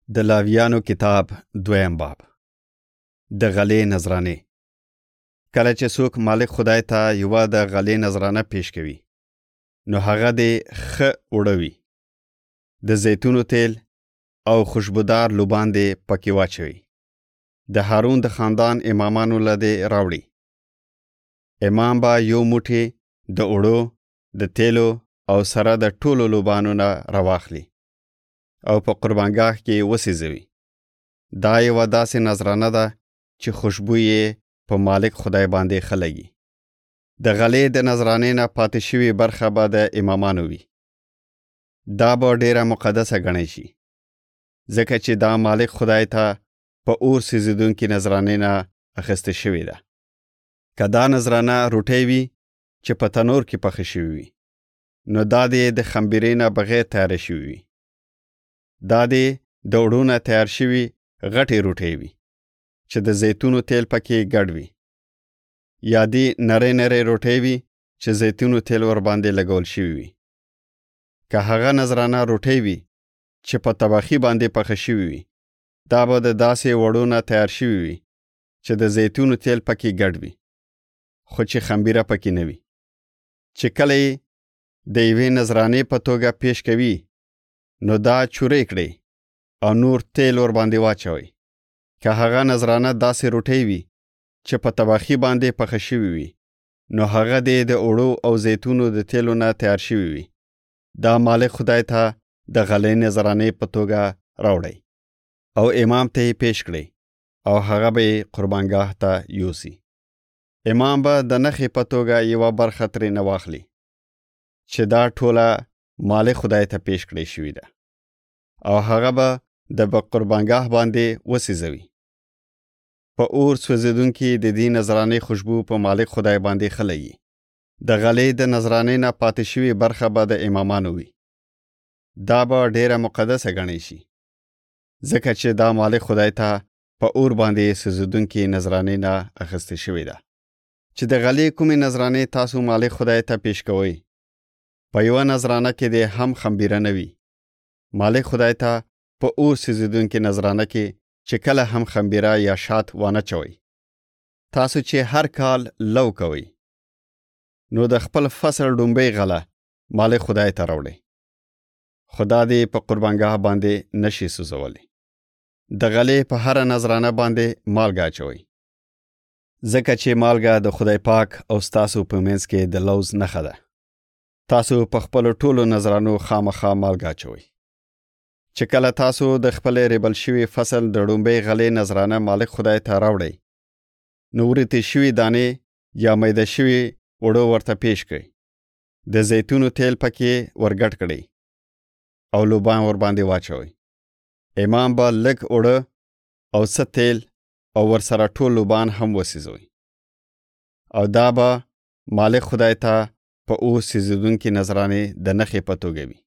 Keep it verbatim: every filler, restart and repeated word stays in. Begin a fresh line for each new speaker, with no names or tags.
د لاویانو کتاب دویم باب د غلې نظرانه. کله چې څوک مالک خدای ته یو د غلې نظرانه پیش کوي نو هغه د خ وړوي د زیتونو تیل او خوشبودار لوبان دی پکې واچوي. د هارون د خاندان امامانو لده راوړي. امام با یو موټی د اوړو د تیلو او سره د ټولو لوبانو نه راواخلي او په قربانګاه کې وسیزوي. دا یو داسې نظرانه ده چې خوشبو یې په مالک خدای باندې خلګي. د غلې د نظرانې نه پاتې شوی برخه به د امامانو وي. دا به ډیره مقدسه ګڼل شي ځکه چې دا مالک خدای ته په اور سیزیدونکي نظرانې نه اخیستل شوې ده. که دا نظرانه روټۍ وي چې په تنور کې پخې شوې وي نو دا دې د خمبیرې نه بغیر تیار شوی وي. دا دې د اوړو نه تیار شوي غټې روټۍ وي چې د زیتونو تیل پکې ګډ وي، یا دې نری نری روټۍ وي چې زیتونو تیل ور باندې لګول شوي وي. که هغه نظرانه روټۍ وي چې په طبخي باندې پخې شوي وي دا به د داسې وړو نه تیار شوي وي چې د زیتونو تیل پکې ګډ وي خو چې خمبیره پکې نه وي. چې کله یې د یوې نظرانې په توګه پیش کوي نو دا چورې کړئ او نور تیل ور باندې واچوئ. که هغه نظرانه داسې روټۍ وي چې په طبخي باندې پخې شوي وي نو هغه دې د اوړو او زیتونو د تیلو نه تیار شوي وي. دا مالک خدای ته د غلې نظرانې په توګه راوړئ او امام ته یې پیش کړئ او هغه به قربانګاه ته یوسي. امام به د نښې په توګه یوه برخه ترې نه واخلي چې دا ټوله مالک خدای ته پیش کړی شوی ده او هغه به د قربانګاه باندې وسیزوي. په اور سوځېدونکي د دې نظرانې خوشبو په مالک خدای باندې خلګي. د غلې د نظرانې نه پاتې شوی برخه به د امامانو وي. دا به ډیره مقدسه ګڼل شي ځکه چې دا مالک خدای ته په اور باندې سوځېدونکي نظرانې نه اخیستل شوی ده. چې د غلې کومې نظرانې تاسو مالک خدای ته پیش کوئ په یوه نظرانه کې دې هم خمبیره نه وي. مالک خدای ته په اور سوځېدونکي نظرانه کې چې کله هم خمبیره یا شات وانه چوئ. تاسو چې هر کال لو کوئ نو د خپل فصل ډومبۍ غله مالک خدای ته راوړئ. خدا دې په قربانګاه باندې نشي سوځولی. د غلې په هر نظرانه باندې مالګه اچوئ ځکه چې مالګه د خدای پاک او ستاسو په منځ کې د لوز نښه ده. تاسو په خپل ټولو نظرانو خامخا مالګه اچوئ. چې کله تاسو د خپل ریبل شوی فصل د ډومبۍ غلې نظرانه مالک خدای ته راوړئ نو ورته شوی دانې یا میده شوی وړو ورته پیش کړئ. د زیتونو تیل پکې ورګډ کړئ او لوبان ور باندې واچوئ. امام به لږ اوړه او څه تیل او ورسره ټول لوبان هم وسیزوئ او دا به مالک خدای ته په اور سوځېدونکي نظرانې د نښې په توګه وي.